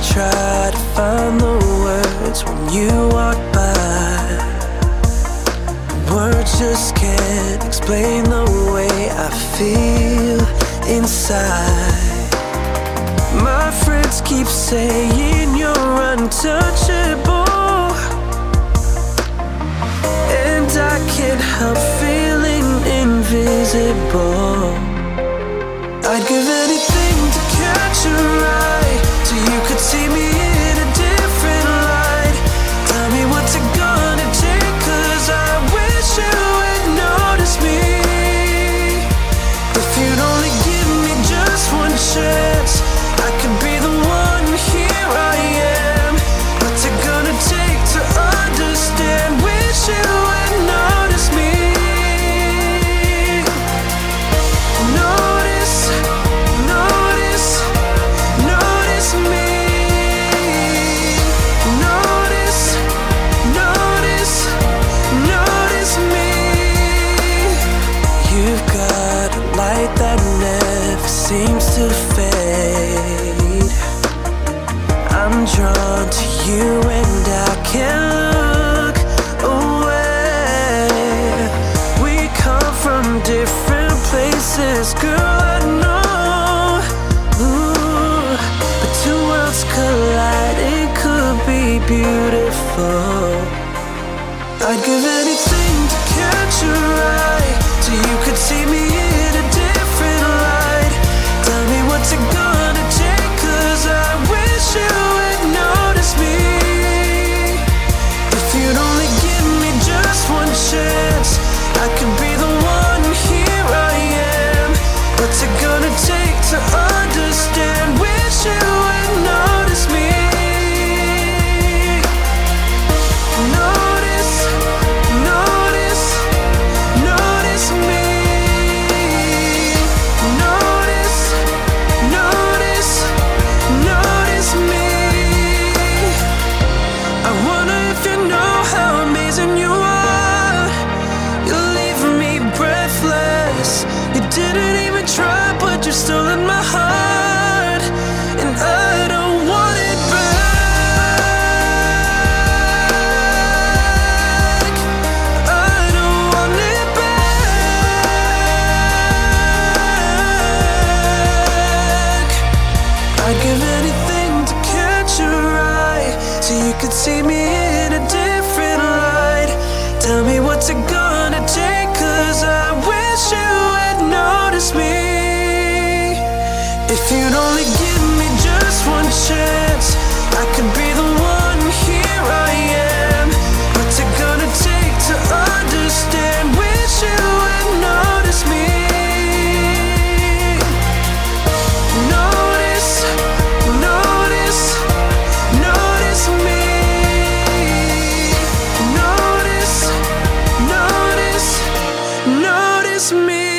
try to find the words when you walk by. Words just can't explain the way I feel inside. My friends keep saying you're untouchable, and I can't help feeling invisible. I'd give anything to catch your eye, so you could see me in a different light. Tell me what's it gonna take, 'cause I wish you would notice me. If you'd only give me just one chance, I could be the one. Here I am. What's it gonna take to understand? Wish you would notice me. Notice, notice, notice me. Notice, notice, notice me. You've got a light that never seems to fade. I'm drawn to you and I can't look away. We come from different places, girl, I know. Ooh, but two worlds collide, it could be beautiful. I'd give anything to catch your eye, so you could see me in a different light. Tell me what's it gonna take, 'cause I wish you would notice me. If you'd only give me just one chance, I could be the one. Here I am. What's it gonna take to understand? Wish you would notice me. Notice, notice, notice me. Notice, notice, notice me. I wonder if you know how amazing you are. You're leaving me breathless. You didn't even try, but you're still in my heart, and I don't want it back. I don't want it back. I'd give anything to catch your eye, so you could see me in a different light. Tell me what's it gonna take, 'cause I wish you would notice me. If you'd only give me just one chance, I could be the one. Here I am. What's it gonna take to understand? Wish you would notice me. Notice, notice, notice me. Notice, notice, notice me.